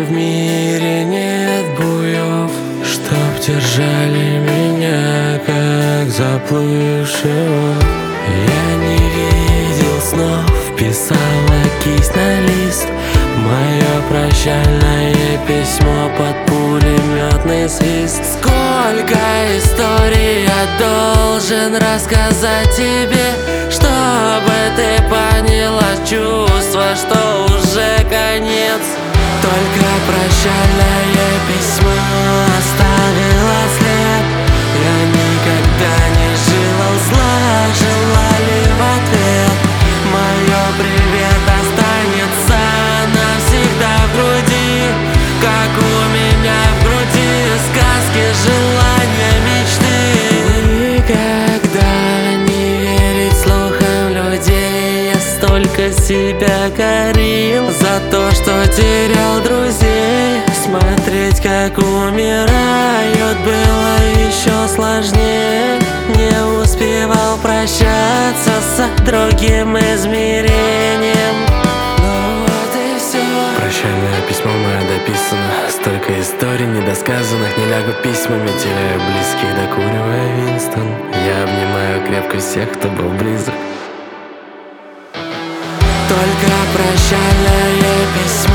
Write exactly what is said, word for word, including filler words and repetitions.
в мире нет буев, чтоб держали меня, как заплывшего. Я не видел снов, писала кисть на лист, мое прощальное письмо под пулеметный свист. Сколько историй я должен рассказать тебе, чтобы ты поняла чувство, что уже конец. Только прощальное письмо оставило след. Я никогда не желал зла, желали в ответ. Мое привет останется навсегда в груди, как у меня в груди сказки, желания, мечты. Никогда не верить слухам людей, я столько себя корил за то, что терял друзей. Смотреть, как умирают, было еще сложнее. Не успевал прощаться с другим измерением. Ну вот и все. Прощальное письмо мое дописано, столько историй недосказанных. Не лягу письмами, теряю близких, докуривая Винстон. Я обнимаю крепко всех, кто был близок. Только прощальное письмо